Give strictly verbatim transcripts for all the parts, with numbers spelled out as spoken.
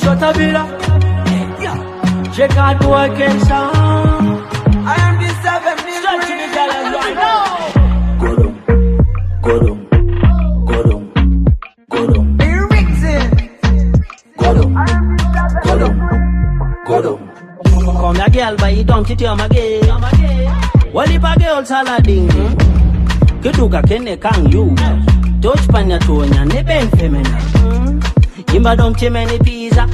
Chotabira. Check out the vacation. I am the seven million. Stretch the girl right now. Go down, go down, go down, go down. Be Rickson. Go down, go down, go down. Come here, girl, but you don't cheat on my game. What if a girl salading? Keduka kene kang you. Touch panya tonya ne ben feminine. Imba don't chimney pizza.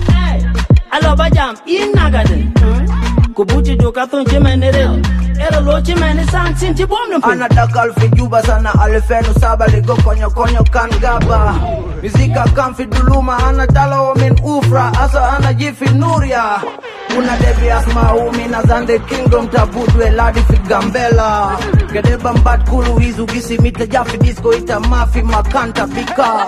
I love a jam in Nagaden. Kubuchi doka thon chimney real. Ero lo chimney san sinti bomno. Ana dakal fi juba sana alifenu saba ligo konyo konyo kangaba. Mizika kamfi duluma ana tala min ufra asa ana jifi nuria. Una devi asma umi na zande kingdom tabudwe ladi fi gambela. Gede bambat kulu hizu gisi mita jafi disco ita mafi makanta pika.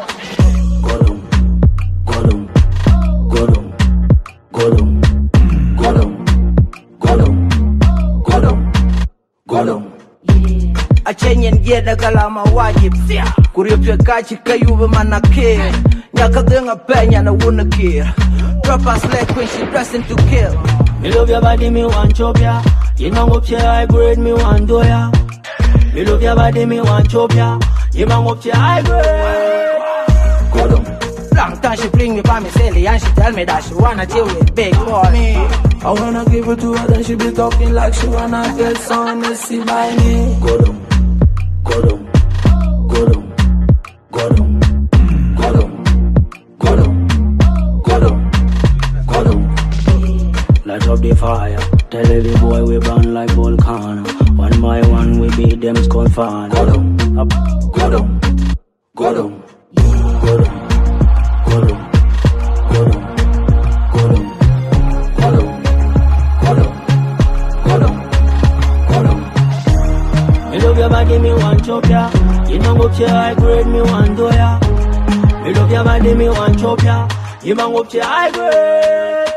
Godum, godum, godum, godum, godum, godum, godum, godum. A chenyen yeda galama wajib. Kuriopya kachi kayuba manake. Nyaka denga penya na wuna kir. Drop a slack when she pressing to kill. Me love your body, me want chop ya. You know up your high grade, me want do ya. Me love your body, me want chop ya. You know up your high grade. Go down. Long time she bring me by me silly and she tell me that she wanna deal with big boy. Me, I wanna give it to her, then she be talking like she wanna get some messy by me. Go down, go down, go down, go down, go down, go down, go down, go down. Light up the fire, tell every boy we burn like volcano. One by one we beat them skull fan. Go down, up, go down, go down, go down. Go down, go down, go down, go down, go down, go down, go down. Me love your body, me want chop ya. You know up your high grade, me want do ya. Me love your body, me want chop ya. You know up your high grade.